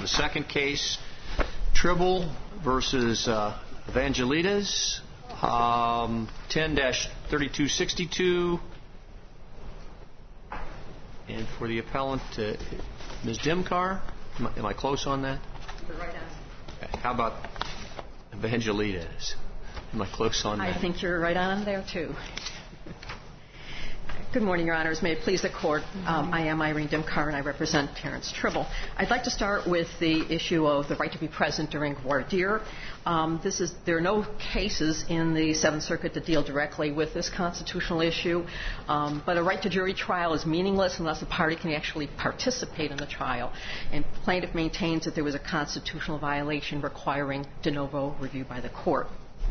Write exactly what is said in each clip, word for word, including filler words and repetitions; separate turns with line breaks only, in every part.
second case, Tribble versus uh, Evangelides, um, ten dash thirty-two sixty-two. And for the appellant, uh, Miz Dimkar, am I, am I close on that?
You're right on.
Okay. How about Evangelides? Am I close on that?
I think you're right on there, too. Good morning, Your Honors. May it please the Court. Um, I am Irene Dimkar, and I represent Terrence Tribble. I'd like to start with the issue of the right to be present during voir dire. Um, this is, there are no cases in the Seventh Circuit that deal directly with this constitutional issue, um, but a right to jury trial is meaningless unless the party can actually participate in the trial. And the plaintiff maintains that there was a constitutional violation requiring de novo review by the Court.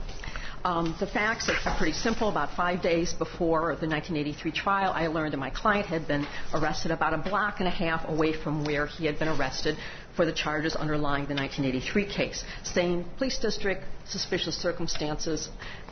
Um, the facts are pretty simple. About five days before the nineteen eighty-three trial, I learned that my client had been arrested about a block and a half away from where he had been arrested for the charges underlying the nineteen eighty-three case. Same police district, suspicious circumstances.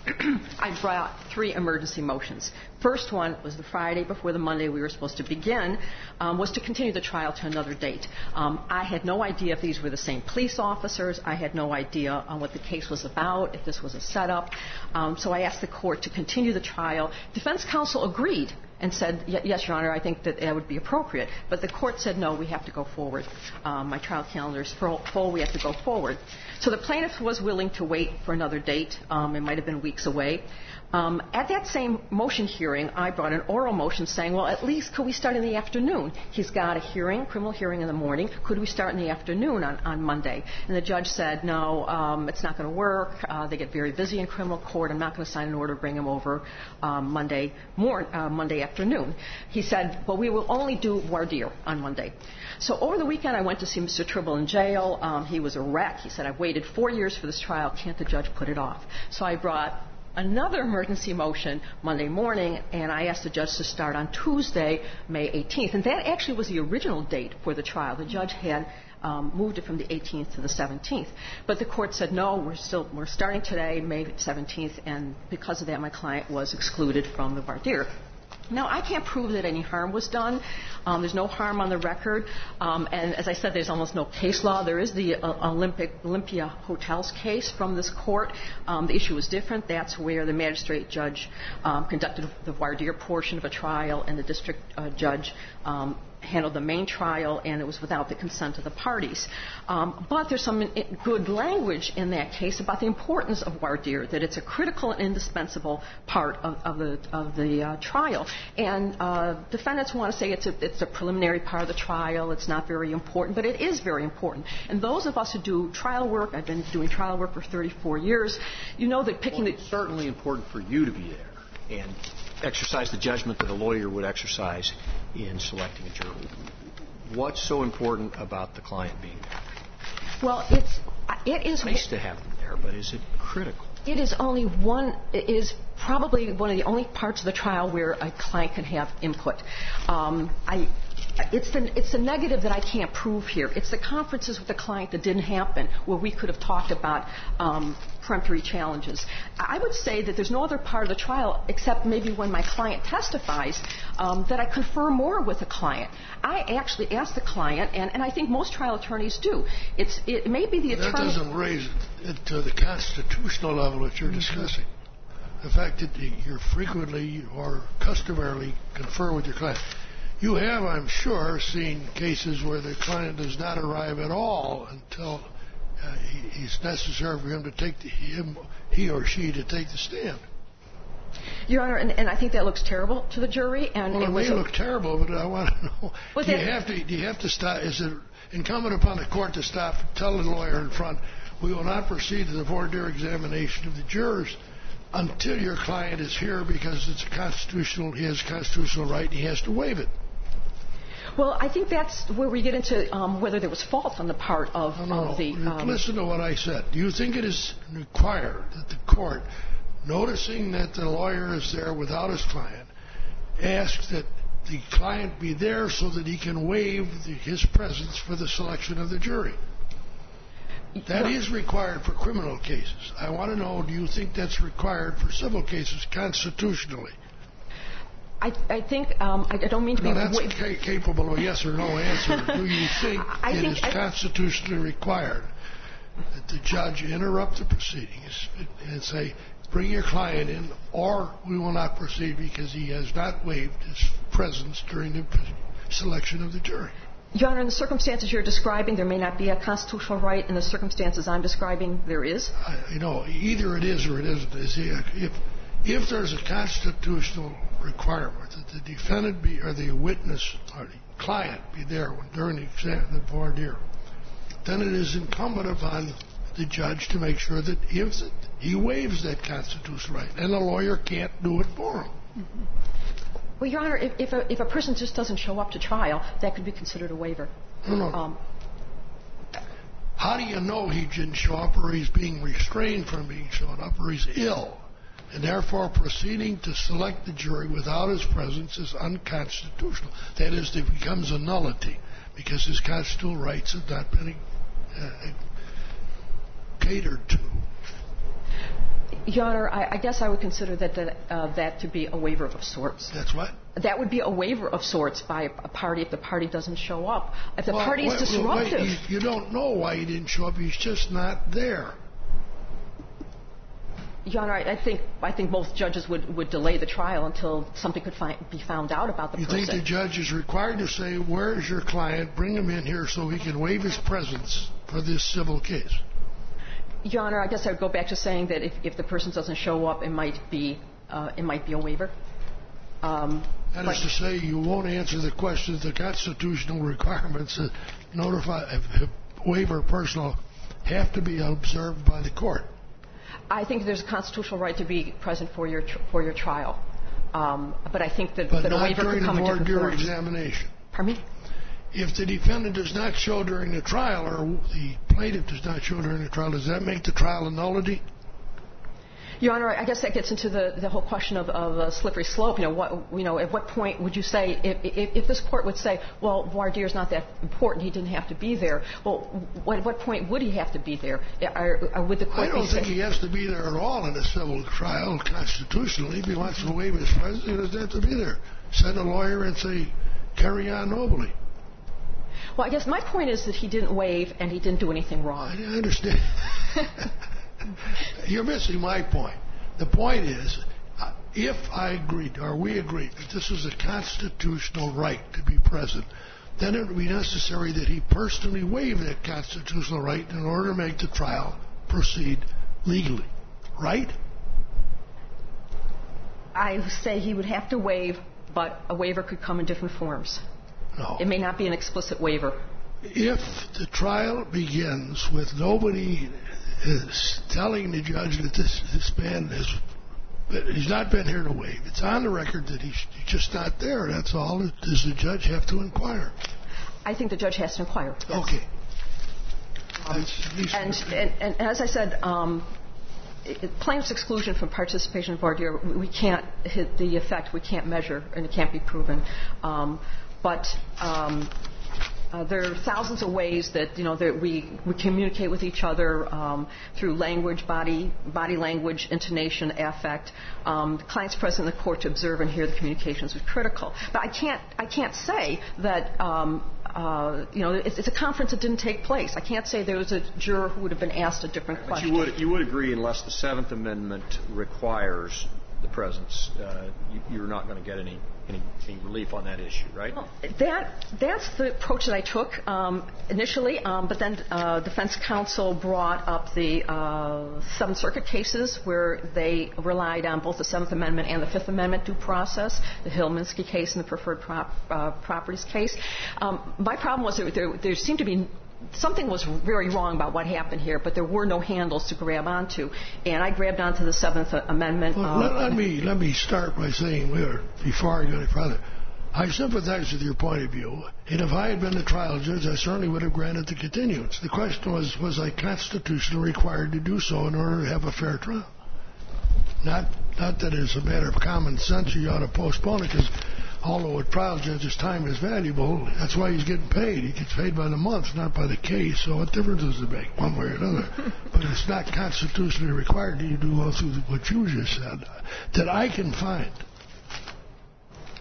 I brought three emergency motions. First one was the Friday before the Monday we were supposed to begin, um, was to continue the trial to another date. Um, I had no idea if these were the same police officers. I had no idea on what the case was about, if this was a setup. Um, so I asked the Court to continue the trial. Defense counsel agreed and said, yes, Your Honor, I think that that would be appropriate. But the Court said, no, we have to go forward. Um, my trial calendar is full. We have to go forward. So the plaintiff was willing to wait for another date. Um, it might have been weeks away. Um, at that same motion hearing, I brought an oral motion saying, well, at least could we start in the afternoon? He's got a hearing, criminal hearing in the morning. Could we start in the afternoon on, on Monday? And the judge said, no, um, it's not going to work. Uh, they get very busy in criminal court. I'm not going to sign an order to bring him over um, Monday mor- uh, Monday afternoon. He said, well, we will only do voir dire on Monday. So over the weekend, I went to see Mister Tribble in jail. Um, he was a wreck. He said, I've waited four years for this trial. Can't the judge put it off? So I brought another emergency motion Monday morning, and I asked the judge to start on Tuesday, May eighteenth. And that actually was the original date for the trial. The judge had um, moved it from the eighteenth to the seventeenth. But the Court said, no, we're still we're starting today, May seventeenth, and because of that, my client was excluded from the voir dire. Now, I can't prove that any harm was done. Um, there's no harm on the record. Um, and as I said, there's almost no case law. There is the uh, Olympic Olympia Hotels case from this court. Um, the issue was different. That's where the magistrate judge um, conducted the voir dire portion of a trial, and the district uh, judge um, handled the main trial, and it was without the consent of the parties. Um, but there's some good language in that case about the importance of voir dire, that it's a critical and indispensable part of, of the, of the uh, trial. And uh, defendants want to say it's a, it's a preliminary part of the trial, it's not very important, but it is very important. And those of us who do trial work, I've been doing trial work for thirty-four years, you know that picking
well,
the...
It's certainly important for you to be there and exercise the judgment that a lawyer would exercise in selecting a jury. What's so important about the client being there?
Well, it's it is
nice to have them there, but is it critical?
It is only one. It is probably one of the only parts of the trial where a client can have input. Um, I. It's the, it's the negative that I can't prove here. It's the conferences with the client that didn't happen where we could have talked about um, peremptory challenges. I would say that there's no other part of the trial except maybe when my client testifies um, that I confer more with the client. I actually ask the client, and, and I think most trial attorneys do. It's, it may be the attorney...
That doesn't raise it to the constitutional level that you're discussing. The fact that you frequently or customarily confer with your client. You have, I'm sure, seen cases where the client does not arrive at all until uh, he, it's necessary for him to take the, him, he or she to take the stand.
Your Honor, and, and I think that looks terrible to the jury. And
well, it,
it
may
was
look terrible, but I want to know: do you have to? Do you have to stop? Is it incumbent upon the court to stop, tell the lawyer in front, we will not proceed to the voir dire examination of the jurors until your client is here because it's a constitutional, he has a constitutional right, and he has to waive it?
Well, I think that's where we get into um, whether there was fault on the part of,
no, no,
of the... Um,
listen to what I said. Do you think it is required that the court, noticing that the lawyer is there without his client, asks that the client be there so that he can waive the, his presence for the selection of the jury? That well, is required for criminal cases. I want to know, do you think that's required for civil cases constitutionally?
I, I think, um, I don't mean to
no,
be...
that's
wa-
ca- capable of a yes or no answer. Do you think
I
it
think
is
I,
constitutionally required that the judge interrupt the proceedings and say, bring your client in, or we will not proceed because he has not waived his presence during the selection of the jury?
Your Honor, in the circumstances you're describing, there may not be a constitutional right. In the circumstances I'm describing, there is.
I, you know, either it is or it isn't. Is he, if, if there's a constitutional requirement that the defendant be, or the witness, or the client be there when, during the exam, the voir dire, then it is incumbent upon the judge to make sure that if he waives that constitutional right, and the lawyer can't do it for him.
Mm-hmm. Well, Your Honor, if, if, a, if a person just doesn't show up to trial, that could be considered a waiver.
No, no.
Um,
How do you know he didn't show up, or he's being restrained from being shown up, or he's ill, and therefore proceeding to select the jury without his presence is unconstitutional? That is, it becomes a nullity because his constitutional rights have not been uh, catered to.
Your Honor, I, I guess I would consider that that, uh, that to be a waiver of sorts.
That's what?
That would be a waiver of sorts by a, a party if the party doesn't show up. If the
well,
party is
wait,
disruptive.
Wait, you, you don't know why he didn't show up. He's just not there.
Your Honor, I, I think I think both judges would, would delay the trial until something could find, be found out about the
you
person.
You think the judge is required to say, where's your client, bring him in here so he can waive his presence for this civil case?
Your Honor, I guess I would go back to saying that if, if the person doesn't show up, it might be uh, it might be a waiver. Um,
that is to say, you won't answer the questions, the constitutional requirements that notify uh, waiver personal have to be observed by the court.
I think there's a constitutional right to be present for your tr- for your trial, um, but I think that,
but
that a waiver could come in different
during
forms.
Examination.
Pardon me?
If the defendant does not show during the trial, or the plaintiff does not show during the trial, does that make the trial a nullity?
Your Honor, I guess that gets into the, the whole question of, of a slippery slope. You know, what, you know, at what point would you say, if, if, if this court would say, well, voir dire is not that important, he didn't have to be there, well, what, at what point would he have to be there? Or, or would the court
I don't
be
think
say,
he has to be there at all in a civil trial constitutionally. If he wants to waive his presence, he doesn't have to be there. Send a lawyer and say, carry on nobly.
Well, I guess my point is that he didn't waive and he didn't do anything wrong.
I understand. You're missing my point. The point is, uh, if I agreed, or we agreed, that this is a constitutional right to be present, then it would be necessary that he personally waive that constitutional right in order to make the trial proceed legally. Right?
I say he would have to waive, but a waiver could come in different forms.
No.
It may not be an explicit waiver.
If the trial begins with nobody is telling the judge that this, this man has he's not been here to waive, it's on the record that he's just not there, that's all, does the judge have to inquire?
I think the judge has to inquire. Yes.
Okay.
Um, and, and, and as I said, um, it, plaintiff's exclusion from participation in voir dire, we can't hit the effect, we can't measure, and it can't be proven. Um, but um, uh, there are thousands of ways that you know that we, we communicate with each other um, through language, body body language, intonation, affect. Um, the client's present in the court to observe and hear the communications is critical. But I can't I can't say that. Um, Uh, you know, it's, it's a conference that didn't take place. I can't say there was a juror who would have been asked a different
but
question.
You would, you would agree unless the Seventh Amendment requires the presence, uh, you, you're not going to get any, any, any relief on that issue, right?
Well, that, that's the approach that I took um, initially, um, but then uh, defense counsel brought up the uh, Seventh Circuit cases where they relied on both the Seventh Amendment and the Fifth Amendment due process, the Hill-Minsky case and the preferred prop, uh, properties case. Um, my problem was that there, there seemed to be something was very wrong about what happened here, but there were no handles to grab onto, and I grabbed onto the Seventh Amendment.
Well,
uh,
let, let me let me start by saying, before I go any further, I sympathize with your point of view, and if I had been the trial judge, I certainly would have granted the continuance. The question was, was I constitutionally required to do so in order to have a fair trial? Not, not that it's a matter of common sense you ought to postpone it, because although a trial judge's time is valuable, that's why he's getting paid. He gets paid by the month, not by the case. So what difference does it make, one way or another? But it's not constitutionally required that you do go through what you just said, that I can find.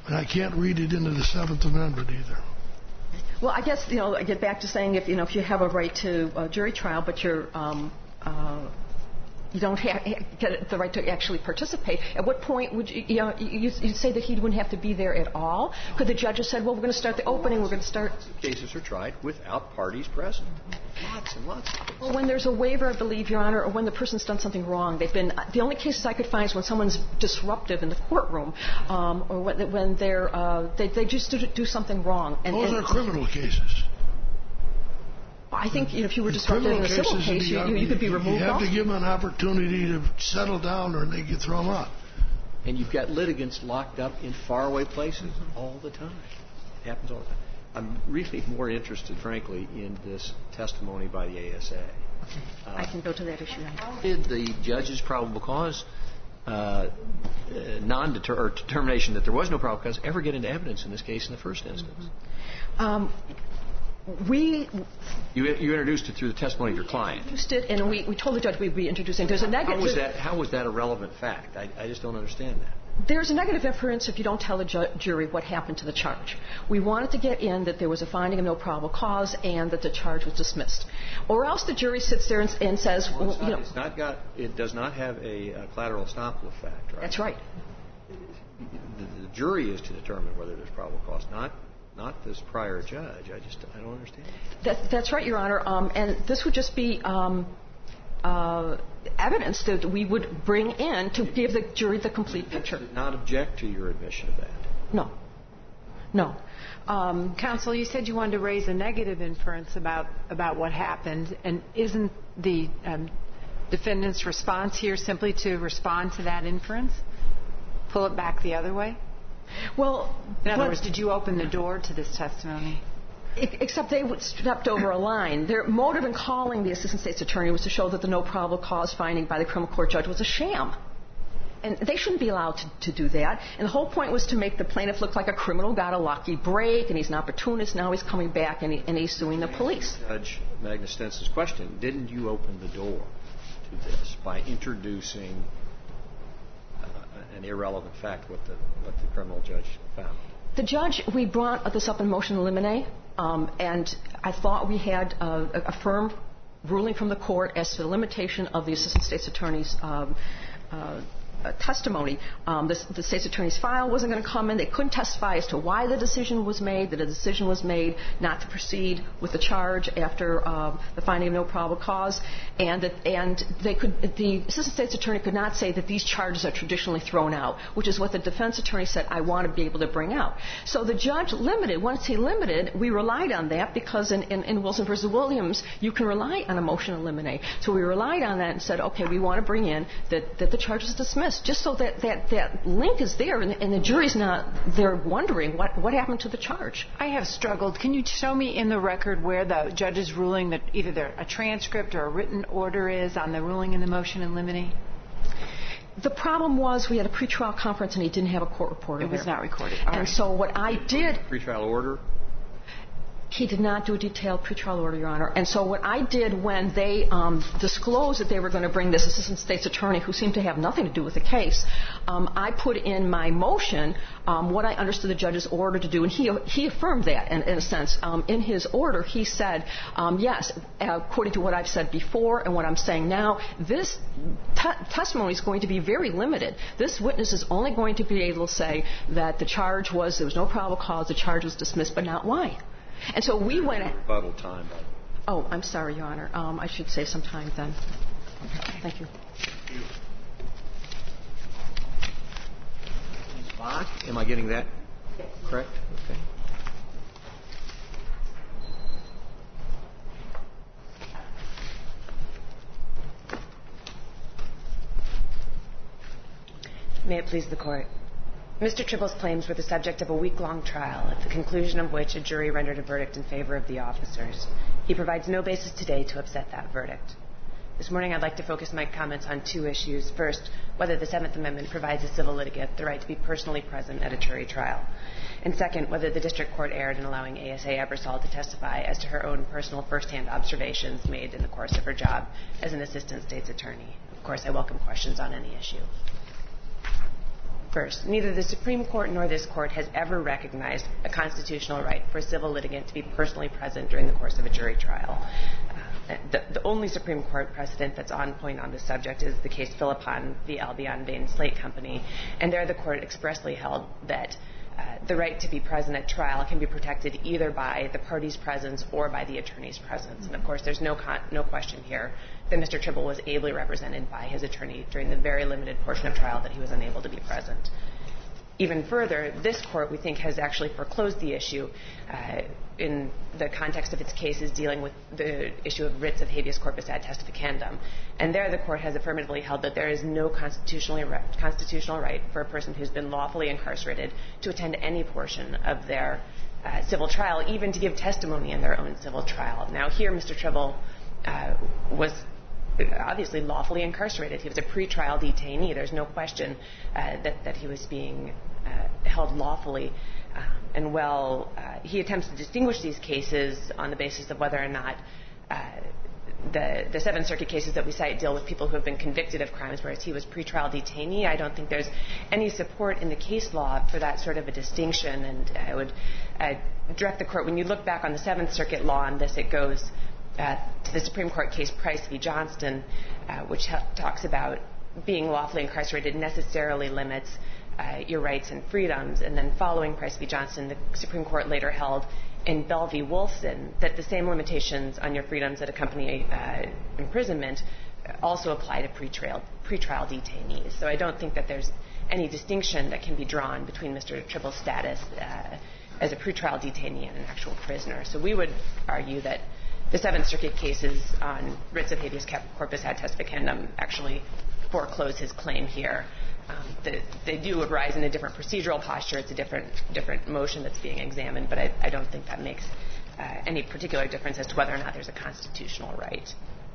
And I can't read it into the Seventh Amendment either.
Well, I guess, you know, I get back to saying if, you know, if you have a right to a jury trial, but you're, um, uh, you don't have, get the right to actually participate, at what point would you, you know, you, you'd say that he wouldn't have to be there at all? Could the judge have said, well, we're going to start the opening, we're going to start...
Cases are tried without parties present. Lots and lots of cases.
Well, when there's a waiver, I believe, Your Honor, or when the person's done something wrong, they've been... The only cases I could find is when someone's disruptive in the courtroom, um, or when, when they're... Uh, they, they just do, do something wrong. And,
Those
and,
are criminal cases.
I think, you know, if you were disruptive in a civil case, you, you, you could be removed.
You have
also.
to give them an opportunity to settle down or they get thrown out.
And you've got litigants locked up in faraway places all the time. It happens all the time. I'm really more interested, frankly, in this testimony by the A S A. Uh,
I can go to that issue now.
How did the judge's probable cause uh, uh, non-deter or determination that there was no probable cause ever get into evidence in this case in the first instance?
Um, we
you, you introduced it through the testimony of your client.
Introduced it, and we, we told the judge we'd be introducing. There's a negative.
How was that? How was that a relevant fact? I, I just don't understand that.
There's a negative inference if you don't tell the ju- jury what happened to the charge. We wanted to get in that there was a finding of no probable cause and that the charge was dismissed, or else the jury sits there and, and says,
well,
well,
it's not,
you know,
it's not got. It does not have a, a collateral estoppel effect, right?
That's right.
The, the jury is to determine whether there's probable cause, not. Not this prior judge. I just I don't understand.
That, that's right, Your Honor. Um, and this would just be um, uh, evidence that we would bring in to give the jury the complete picture.
Did not object to your admission of that.
No. No. Um,
Counsel, you said you wanted to raise a negative inference about about what happened, and isn't the um, defendant's response here simply to respond to that inference? Pull it back the other way?
Well,
in other words, did you open the door to this testimony?
Except they stepped over a line. Their motive in calling the assistant state's attorney was to show that the no probable cause finding by the criminal court judge was a sham. And they shouldn't be allowed to, to do that. And the whole point was to make the plaintiff look like a criminal, got a lucky break, and he's an opportunist. Now he's coming back and, he, and he's suing the police.
Judge Magnus Stenson's question, didn't you open the door to this by introducing an irrelevant fact, what the what the criminal judge found?
The judge, we brought this up in motion to eliminate, um, and I thought we had uh, a firm ruling from the court as to the limitation of the assistant state's attorney's um, uh, uh, testimony. Um, the, the state's attorney's file wasn't going to come in. They couldn't testify as to why the decision was made, that a decision was made not to proceed with the charge after uh, the finding of no probable cause, and that and they could the assistant state's attorney could not say that these charges are traditionally thrown out, which is what the defense attorney said, I want to be able to bring out. So the judge limited. Once he limited, we relied on that because in, in, in Wilson versus Williams, you can rely on a motion to eliminate. So we relied on that and said, okay, we want to bring in that, that the charge is dismissed, just so that that, that link is there and, and the jury's not there wondering what, what happened to the charge.
I have struggled. Can you show me in the record where the judge is ruling that either there a transcript or a written order is on the ruling in the motion in limine?
The problem was we had a pretrial conference and he didn't have a court reporter.
It was
there.
not recorded. All
and
right.
so what I did...
Pretrial order?
He did not do a detailed pretrial order, Your Honor. And so what I did when they um, disclosed that they were going to bring this assistant state's attorney, who seemed to have nothing to do with the case, um, I put in my motion um, what I understood the judge's order to do, and he he affirmed that in, in a sense. Um, in his order, he said, um, yes, according to what I've said before and what I'm saying now, this te- testimony is going to be very limited. This witness is only going to be able to say that the charge was, there was no probable cause, the charge was dismissed, but not why. And so we went...
Rebuttal time.
Oh, I'm sorry, Your Honor. Um, I should save some time then. Okay. Thank you.
Bach, am I getting that correct? Okay.
May it please the Court. Mister Tribble's claims were the subject of a week-long trial, at the conclusion of which a jury rendered a verdict in favor of the officers. He provides no basis today to upset that verdict. This morning I'd like to focus my comments on two issues. First, whether the Seventh Amendment provides a civil litigant the right to be personally present at a jury trial. And second, whether the district court erred in allowing A S A Ebersol to testify as to her own personal first-hand observations made in the course of her job as an assistant state's attorney. Of course, I welcome questions on any issue. First, neither the Supreme Court nor this Court has ever recognized a constitutional right for a civil litigant to be personally present during the course of a jury trial. Uh, the, the only Supreme Court precedent that's on point on this subject is the case Philippon v. Albion Bain Slate Company, and there the Court expressly held that uh, the right to be present at trial can be protected either by the party's presence or by the attorney's presence. And of course, there's no con- no question here that Mister Tribble was ably represented by his attorney during the very limited portion of trial that he was unable to be present. Even further, this Court, we think, has actually foreclosed the issue uh, in the context of its cases dealing with the issue of writs of habeas corpus ad testificandum. And there the Court has affirmatively held that there is no constitutionally re- constitutional right for a person who's been lawfully incarcerated to attend any portion of their uh, civil trial, even to give testimony in their own civil trial. Now, here Mister Tribble uh, was obviously lawfully incarcerated. He was a pretrial detainee. There's no question uh, that, that he was being uh, held lawfully. Um, and while uh, he attempts to distinguish these cases on the basis of whether or not uh, the, the Seventh Circuit cases that we cite deal with people who have been convicted of crimes, whereas he was pretrial detainee, I don't think there's any support in the case law for that sort of a distinction. And I would uh, direct the Court, when you look back on the Seventh Circuit law on this, it goes Uh, to the Supreme Court case Price v. Johnston, uh, which ha- talks about being lawfully incarcerated necessarily limits uh, your rights and freedoms. And then following Price v. Johnston, the Supreme Court later held in Bell v. Wolfson that the same limitations on your freedoms that accompany uh, imprisonment also apply to pretrial, pretrial detainees. So I don't think that there's any distinction that can be drawn between Mister Tribble's status uh, as a pretrial detainee and an actual prisoner. So we would argue that the Seventh Circuit cases on writs of habeas corpus ad testificandum actually foreclose his claim here. Um, the, they do arise in a different procedural posture. It's a different different motion that's being examined, but I, I don't think that makes uh, any particular difference as to whether or not there's a constitutional right.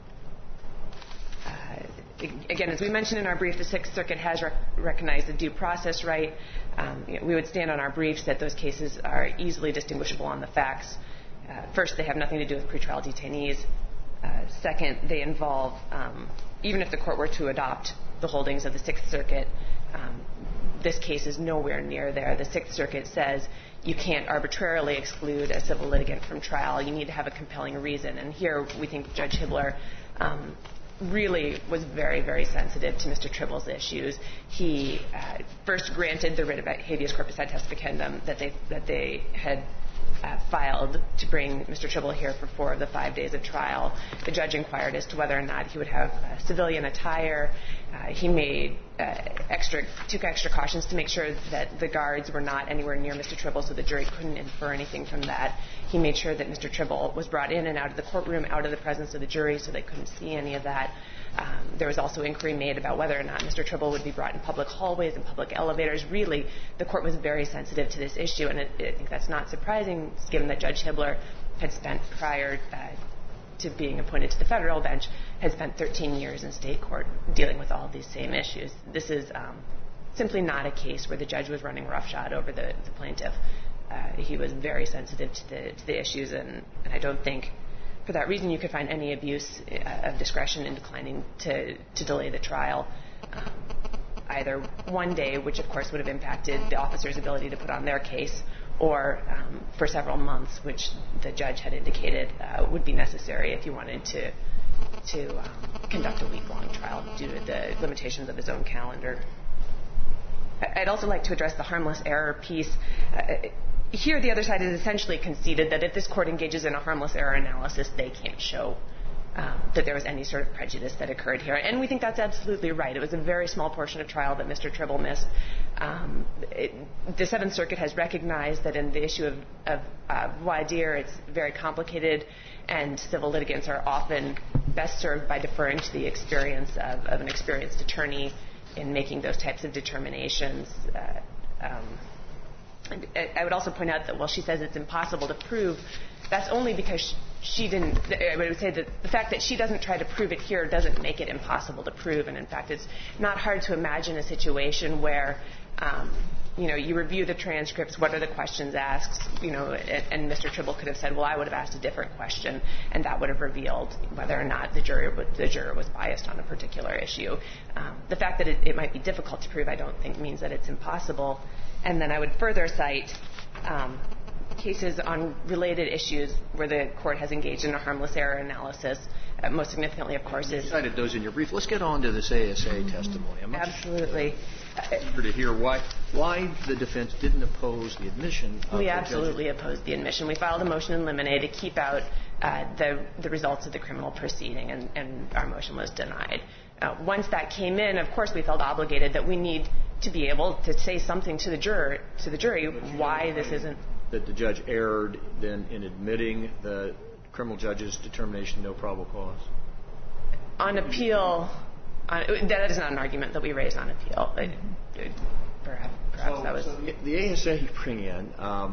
Uh, again, as we mentioned in our brief, the Sixth Circuit has rec- recognized the due process right. Um, you know, we would stand on our briefs that those cases are easily distinguishable on the facts. Uh, first, they have nothing to do with pretrial detainees. Uh, second, they involve, um, even if the Court were to adopt the holdings of the Sixth Circuit, um, this case is nowhere near there. The Sixth Circuit says you can't arbitrarily exclude a civil litigant from trial. You need to have a compelling reason. And here we think Judge Hibbler um, really was very, very sensitive to Mister Tribble's issues. He uh, first granted the writ of habeas corpus ad testificandum that they, that they had Uh, filed to bring Mister Tribble here for four of the five days of trial. The judge inquired as to whether or not he would have uh, civilian attire. Uh, he made uh, extra, took extra cautions to make sure that the guards were not anywhere near Mister Tribble, so the jury couldn't infer anything from that. He made sure that Mister Tribble was brought in and out of the courtroom, out of the presence of the jury, so they couldn't see any of that. Um, there was also inquiry made about whether or not Mister Tribble would be brought in public hallways and public elevators. Really, the Court was very sensitive to this issue, and it, I think that's not surprising, given that Judge Hibbler had spent, prior uh, to being appointed to the federal bench, had spent thirteen years in state court dealing with all of these same issues. This is um, simply not a case where the judge was running roughshod over the, the plaintiff. Uh, he was very sensitive to the, to the issues, and, and I don't think for that reason you could find any abuse uh, of discretion in declining to, to delay the trial. Um, either one day, which of course would have impacted the officer's ability to put on their case, or um, for several months, which the judge had indicated uh, would be necessary if you wanted to to um, conduct a week-long trial due to the limitations of his own calendar. I'd also like to address the harmless error piece. Uh, Here, the other side has essentially conceded that if this Court engages in a harmless error analysis, they can't show um, that there was any sort of prejudice that occurred here. And we think that's absolutely right. It was a very small portion of trial that Mister Tribble missed. Um, it, the Seventh Circuit has recognized that in the issue of, of uh, voir dire, it's very complicated, and civil litigants are often best served by deferring to the experience of, of an experienced attorney in making those types of determinations. Uh, um, I would also point out that while she says it's impossible to prove, that's only because she didn't, I would say that the fact that she doesn't try to prove it here doesn't make it impossible to prove. And in fact, it's not hard to imagine a situation where, um, you know, you review the transcripts, what are the questions asked, you know, and, and Mister Tribble could have said, well, I would have asked a different question, and that would have revealed whether or not the jury would, the juror was biased on a particular issue. Um, the fact that it, it might be difficult to prove, I don't think, means that it's impossible. And then I would further cite um, cases on related issues where the court has engaged in a harmless error analysis. Uh, most significantly, of course, is...
You cited those in your brief. Let's get on to this A S A mm-hmm. testimony. I'm
absolutely.
eager to hear why why the defense didn't oppose the admission of
We
the
absolutely
judges.
opposed the admission. We filed a motion in limine to keep out uh, the, the results of the criminal proceeding, and, and our motion was denied. Uh, once that came in, of course, we felt obligated that we need to be able to say something to the juror, to the jury, why this isn't...
That the judge erred then in admitting the criminal judge's determination no probable cause?
On appeal, on, that is not an argument that we raised on appeal. It, it, perhaps perhaps
so,
that was...
So the A S A you bring in um,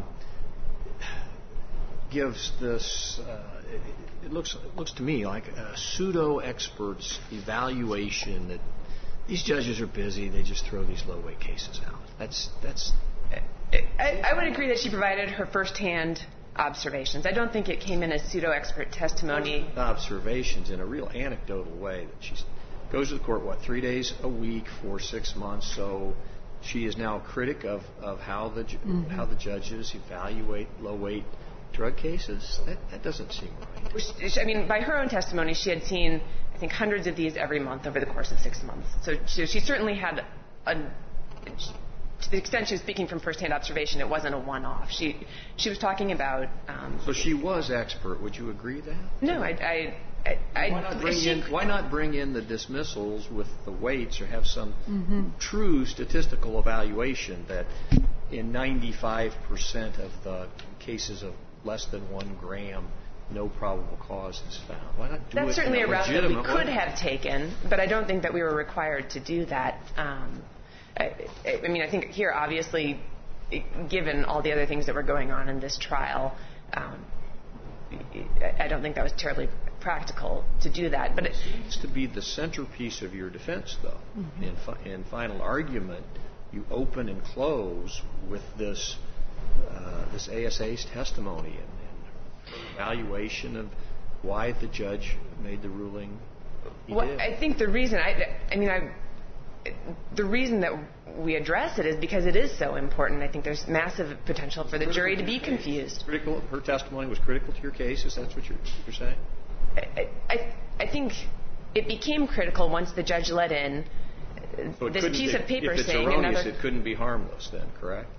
gives this... Uh, it, it looks it looks to me like a pseudo-expert's evaluation that these judges are busy, they just throw these low-weight cases out. That's... that's
I, I would agree that she provided her first-hand observations. I don't think it came in as pseudo-expert testimony.
Observations in a real anecdotal way. That she goes to the court, what, three days a week for six months, so she is now a critic of, of how the mm-hmm. how the judges evaluate low-weight drug cases? That, that doesn't seem right.
I mean, by her own testimony, she had seen, I think, hundreds of these every month over the course of six months. So she, she certainly had a... To the extent she was speaking from first-hand observation, it wasn't a one-off. She she was talking about... Um,
so she was expert. Would you agree that?
No, I... I, I, I
why, not bring
she,
in, why not bring in the dismissals with the weights or have some
mm-hmm.
true statistical evaluation that in ninety-five percent of the cases of less than one gram, no probable cause is found? Why not do
That's
it
certainly
in a
a route that we
legitimate
could
way?
have taken, but I don't think that we were required to do that. Um, I, I mean, I think here, obviously, given all the other things that were going on in this trial, um, I don't think that was terribly practical to do that. But
it seems to be the centerpiece of your defense, though. Mm-hmm. In, fi- in final argument, you open and close with this uh, this A S A's testimony and, and evaluation of why the judge made the ruling he
well,
did.
I think the reason I, I mean, I. The reason that we address it is because it is so important. I think there's massive potential for the jury to be confused.
Critical. Her testimony was critical to your case. Is that what you're, you're saying?
I, I, I think it became critical once the judge let in
so
this piece
it,
of paper
if it's
saying
erroneous,
another.
It couldn't be harmless, then, correct?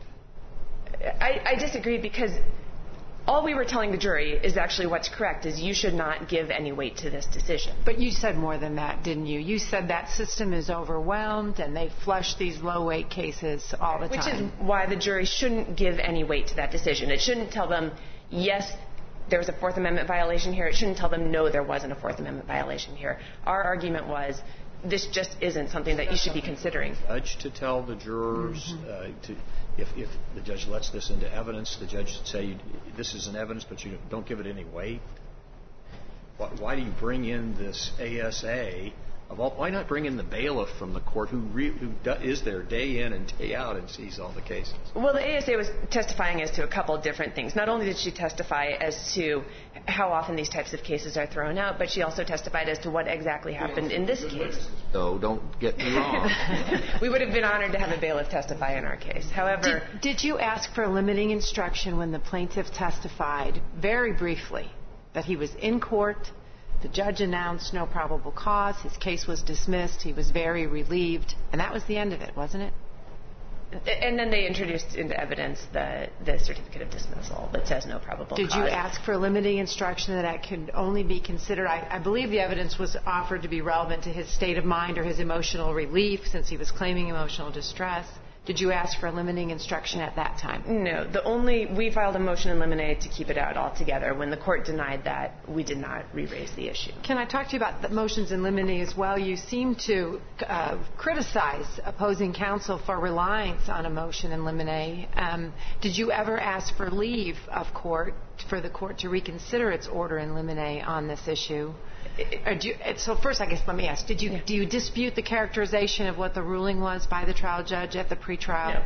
I, I disagree because all we were telling the jury is actually what's correct, is you should not give any weight to this decision.
But you said more than that, didn't you? You said that system is overwhelmed and they flush these low-weight cases all the
Which
time.
Which is why the jury shouldn't give any weight to that decision. It shouldn't tell them, yes, there was a Fourth Amendment violation here. It shouldn't tell them, no, there wasn't a Fourth Amendment violation here. Our argument was, this just isn't something that you should be considering.
Judge to tell the jurors, mm-hmm. uh, to, if, if the judge lets this into evidence, the judge should say, this is an evidence, but you don't give it any weight. Why, why do you bring in this A S A? Of all, why not bring in the bailiff from the court who, re, who do, is there day in and day out and sees all the cases?
Well, the A S A was testifying as to a couple of different things. Not only did she testify as to how often these types of cases are thrown out, but she also testified as to what exactly happened in this case.
So don't get me wrong.
We would have been honored to have a bailiff testify in our case. However...
Did, did you ask for a limiting instruction when the plaintiff testified, very briefly, that he was in court, the judge announced no probable cause, his case was dismissed, he was very relieved, and that was the end of it, wasn't it?
And then they introduced into evidence the, the certificate of dismissal that says no probable
Did
cause.
Did you ask for a limiting instruction that that could only be considered? I, I believe the evidence was offered to be relevant to his state of mind or his emotional relief, since he was claiming emotional distress. Did you ask for a limiting instruction at that time?
No. The only we filed a motion in limine to keep it out altogether. When the court denied that, we did not re-raise the issue.
Can I talk to you about the motions in limine as well? You seem to uh, criticize opposing counsel for reliance on a motion in limine. Um, did you ever ask for leave of court for the court to reconsider its order in limine on this issue? Or do you, so first, I guess, let me ask, did you, do you dispute the characterization of what the ruling was by the trial judge at the pretrial?
No.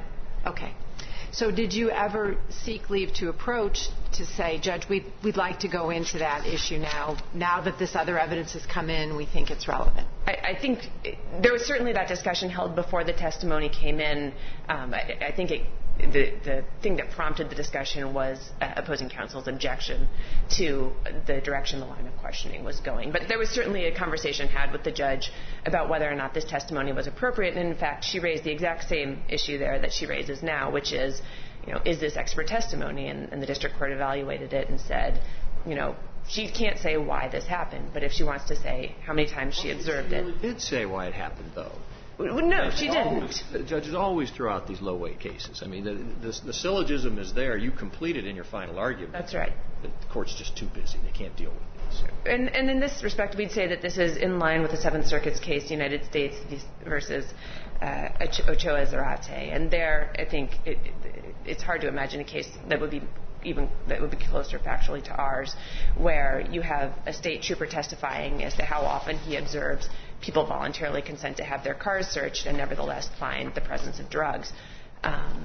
Okay. So did you ever seek leave to approach to say, Judge, we'd, we'd like to go into that issue now. Now that this other evidence has come in, we think it's relevant?
I, I think there was certainly that discussion held before the testimony came in. Um, I, I think it, the, the thing that prompted the discussion was uh, opposing counsel's objection to the direction the line of questioning was going. But there was certainly a conversation had with the judge about whether or not this testimony was appropriate. And in fact, she raised the exact same issue there that she raises now, which is, you know, is this expert testimony? And, and the district court evaluated it and said, you know, she can't say why this happened, but if she wants to say how many times she observed
she
it.
Really did say why it happened, though.
No, she didn't.
The judges always throw out these low-weight cases. I mean, the, the, the syllogism is there. You complete it in your final argument.
That's right.
The court's just too busy. They can't deal with this.
And, and in this respect, we'd say that this is in line with the Seventh Circuit's case, United States versus uh, Ochoa Zarate. And there, I think it, it, it's hard to imagine a case that would be even that would be closer factually to ours, where you have a state trooper testifying as to how often he observes people voluntarily consent to have their cars searched and nevertheless find the presence of drugs. Um,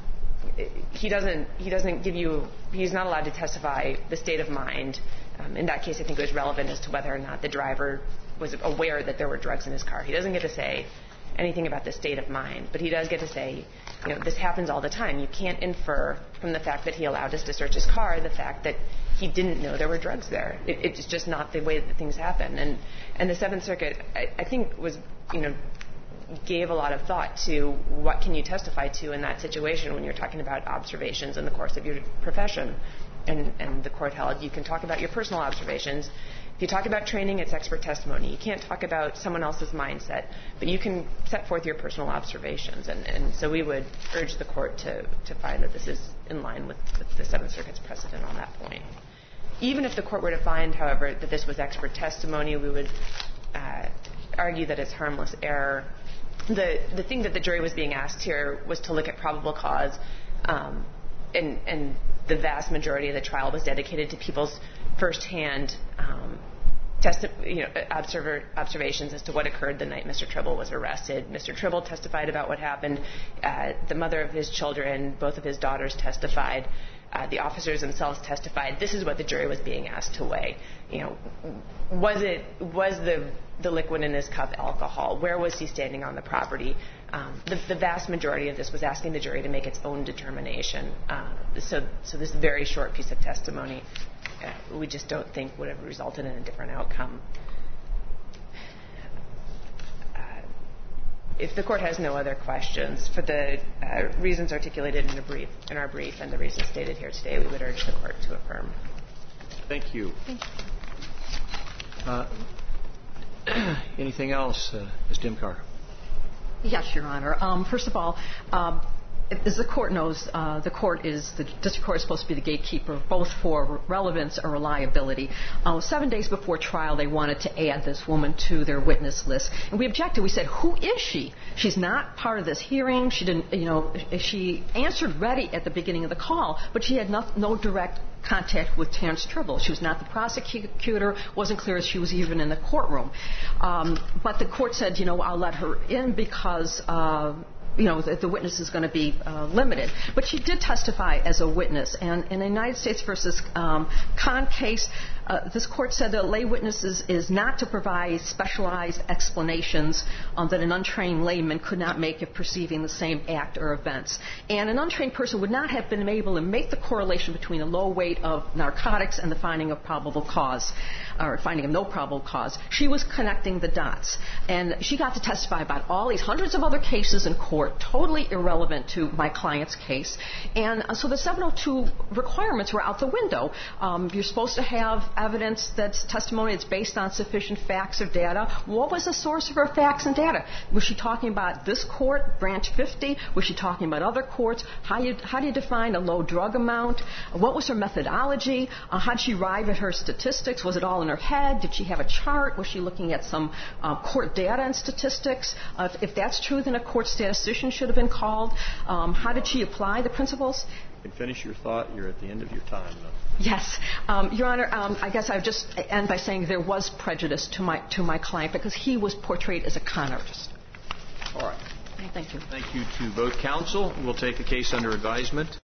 he doesn't he doesn't give you he's not allowed to testify the state of mind. Um, in that case, I think it was relevant as to whether or not the driver was aware that there were drugs in his car. He doesn't get to say anything about the state of mind, but he does get to say, you know, this happens all the time. You can't infer from the fact that he allowed us to search his car the fact that he didn't know there were drugs there. It, it's just not the way that things happen. And and the Seventh Circuit, I, I think, was, you know, gave a lot of thought to what can you testify to in that situation when you're talking about observations in the course of your profession. And, and the court held you can talk about your personal observations. If you talk about training, it's expert testimony. You can't talk about someone else's mindset, but you can set forth your personal observations. And, and so we would urge the court to, to find that this is in line with, with the Seventh Circuit's precedent on that point. Even if the court were to find, however, that this was expert testimony, we would uh, argue that it's harmless error. The, the thing that the jury was being asked here was to look at probable cause, um, and, and the vast majority of the trial was dedicated to people's firsthand um, testi- you know, observer, observations as to what occurred the night Mister Tribble was arrested. Mister Tribble testified about what happened. Uh, the mother of his children, both of his daughters testified. Uh, the officers themselves testified. This is what the jury was being asked to weigh. You know, was it was the the liquid in his cup alcohol? Where was he standing on the property? Um, the, the vast majority of this was asking the jury to make its own determination. Uh, so, so this very short piece of testimony, uh, we just don't think would have resulted in a different outcome. Uh, if the court has no other questions, for the uh, reasons articulated in, a brief, in our brief and the reasons stated here today, we would urge the court to affirm.
Thank you.
Thank you.
Uh, anything else, uh, Miz Dimkar?
Yes, Your Honor. Um, first of all, um, as the court knows, uh, the court is the district court is supposed to be the gatekeeper, both for relevance and reliability. Uh, seven days before trial, they wanted to add this woman to their witness list, and we objected. We said, "Who is she? She's not part of this hearing. She didn't, you know, she answered ready at the beginning of the call, but she had no, no direct contact with Terrence Tribble. She was not the prosecutor. Wasn't clear if she was even in the courtroom. Um, but the court said, you know, I'll let her in because." Uh, you know, the, the witness is going to be uh, limited. But she did testify as a witness. And in the United States versus um, Kahn case, uh, this court said that a lay witness is, is not to provide specialized explanations um, that an untrained layman could not make if perceiving the same act or events. And an untrained person would not have been able to make the correlation between a low weight of narcotics and the finding of probable cause, or finding of no probable cause. She was connecting the dots. And she got to testify about all these hundreds of other cases in court, totally irrelevant to my client's case. And uh, so the seven oh two requirements were out the window. Um, you're supposed to have evidence that's testimony that's based on sufficient facts or data. What was the source of her facts and data? Was she talking about this court, branch fifty? Was she talking about other courts? How, you, how do you define a low drug amount? What was her methodology? Uh, how did she arrive at her statistics? Was it all in her head? Did she have a chart? Was she looking at some uh, court data and statistics? Uh, if, if that's true, then a court statistician should have been called. Um, how did she apply the principles?
You can finish your thought. You're at the end of your time, though.
Yes, um, Your Honor. Um, I guess I would just end by saying there was prejudice to my to my client because he was portrayed as a con artist.
All right.
Thank you.
Thank you to both counsel. We'll take the case under advisement.